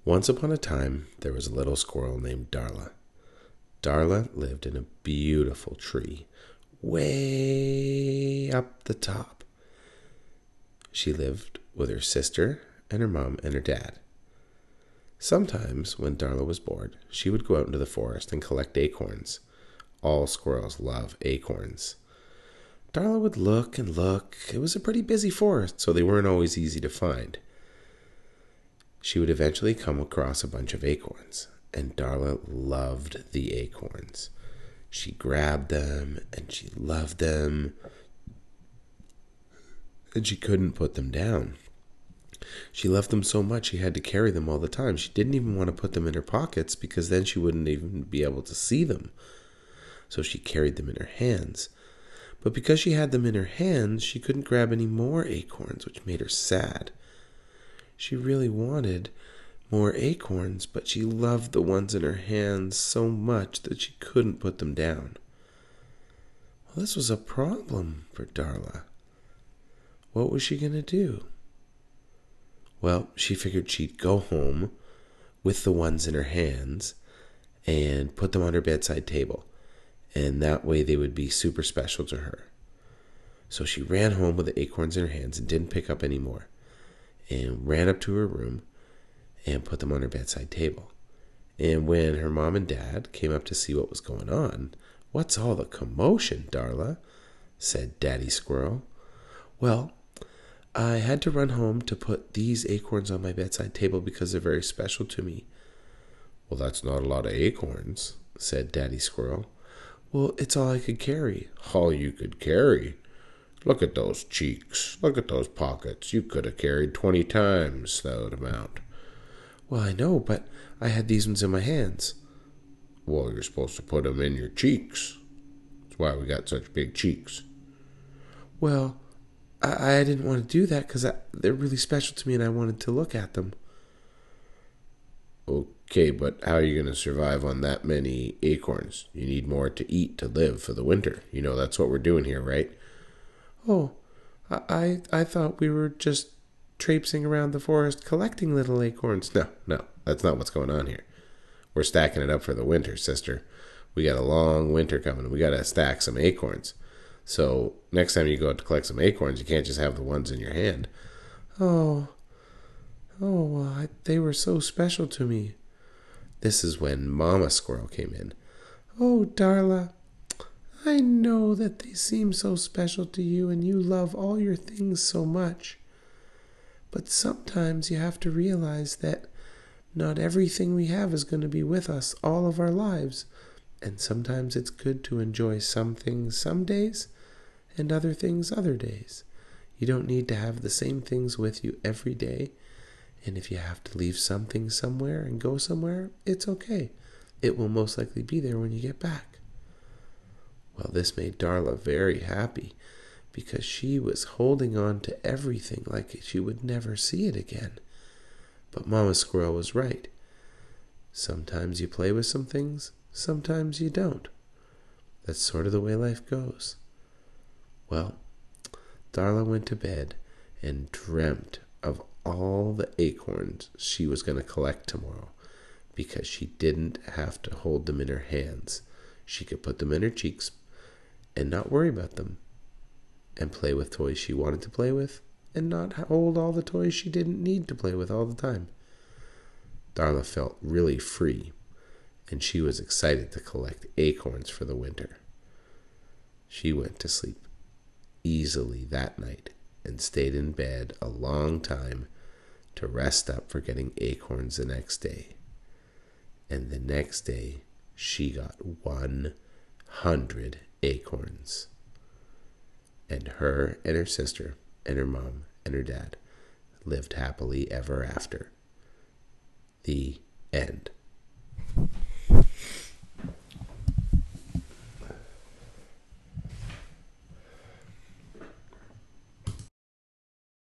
Once upon a time, there was a little squirrel named Darla. Darla lived in a beautiful tree, way up the top. She lived with her sister and her mom and her dad. Sometimes, when Darla was bored, she would go out into the forest and collect acorns. All squirrels love acorns. Darla would look and look. It was a pretty busy forest, so they weren't always easy to find. She would eventually come across a bunch of acorns, and Darla loved the acorns. She grabbed them, and she loved them, and she couldn't put them down. She loved them so much she had to carry them all the time. She didn't even want to put them in her pockets because then she wouldn't even be able to see them. So she carried them in her hands. But because she had them in her hands, she couldn't grab any more acorns, which made her sad. She really wanted more acorns, but she loved the ones in her hands so much that she couldn't put them down. Well, this was a problem for Darla. What was she going to do? Well, she figured she'd go home with the ones in her hands and put them on her bedside table, and that way they would be super special to her. So she ran home with the acorns in her hands and didn't pick up any more, and ran up to her room and put them on her bedside table. And when her mom and dad came up to see what was going on, "What's all the commotion, Darla?" said Daddy Squirrel. "Well, I had to run home to put these acorns on my bedside table because they're very special to me." "Well, that's not a lot of acorns," said Daddy Squirrel. "Well, it's all I could carry." "All you could carry? Look at those cheeks. Look at those pockets. You could have carried 20 times that amount." "Well, I know, but I had these ones in my hands." "Well, you're supposed to put them in your cheeks. That's why we got such big cheeks." "Well, I didn't want to do that because they're really special to me and I wanted to look at them." "Okay, but how are you going to survive on that many acorns? You need more to eat to live for the winter. You know, that's what we're doing here, right?" "Oh, I thought we were just traipsing around the forest collecting little acorns." No, that's not what's going on here. We're stacking it up for the winter, sister. We got a long winter coming. We got to stack some acorns. So next time you go out to collect some acorns, you can't just have the ones in your hand. Oh, they were so special to me." This is when Mama Squirrel came in. "Oh, Darla, I know that they seem so special to you and you love all your things so much. But sometimes you have to realize that not everything we have is going to be with us all of our lives. And sometimes it's good to enjoy some things some days and other things other days. You don't need to have the same things with you every day. And if you have to leave something somewhere and go somewhere, it's okay. It will most likely be there when you get back." Well, this made Darla very happy because she was holding on to everything like she would never see it again. But Mama Squirrel was right. Sometimes you play with some things, sometimes you don't. That's sort of the way life goes. Well, Darla went to bed and dreamt of all the acorns she was going to collect tomorrow because she didn't have to hold them in her hands. She could put them in her cheeks and not worry about them and play with toys she wanted to play with and not hold all the toys she didn't need to play with all the time. Darla felt really free, and she was excited to collect acorns for the winter. She went to sleep easily that night and stayed in bed a long time to rest up for getting acorns the next day. And the next day, she got 100 acorns. And her sister and her mom and her dad lived happily ever after. The end.